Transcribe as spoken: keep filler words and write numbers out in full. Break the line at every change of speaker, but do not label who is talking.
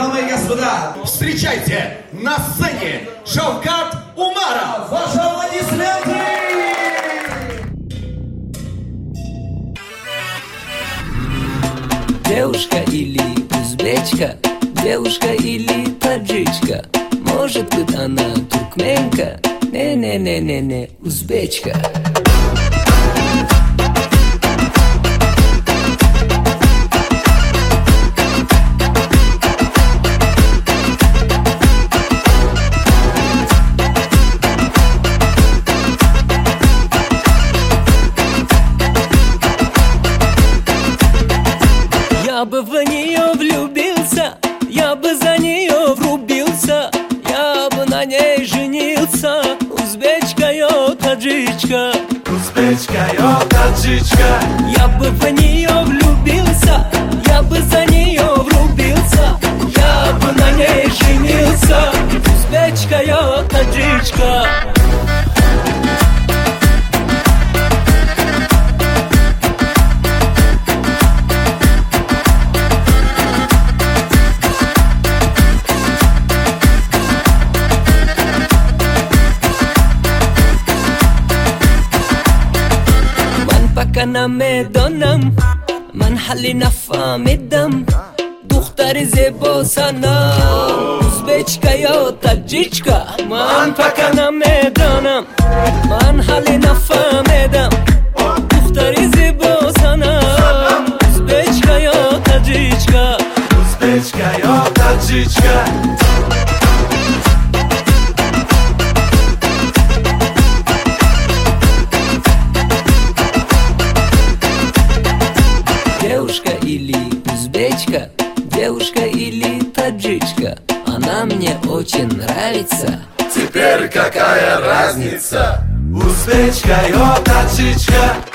дамы и господа,
встречайте на сцене Шавкат Умаров.
Ваши аплодисменты!
Девушка или узбечка, девушка или таджичка, может быть она туркменка, не-не-не-не-не, узбечка. Я бы в нее влюбился, я бы за нее врубился, я бы на ней женился. Узбечка, йо, таджичка,
узбечка, йо, таджичка.
Я бы в нее влюбился, я бы за нее врубился, я бы на ней женился. Узбечка, йо, таджичка. کنم دانم من حلی نفهمیدم دختر زیبا سنم ازبچکا یا تاجیچکا من پکنم دانم من حلی نفهمیدم دختر زیبا سنم ازبچکا یا تاجیچکا
ازبچکا یا تاجیچکا.
Девушка или узбечка, девушка или таджичка, она мне очень нравится.
Теперь какая разница? Узбечка, йо, таджичка.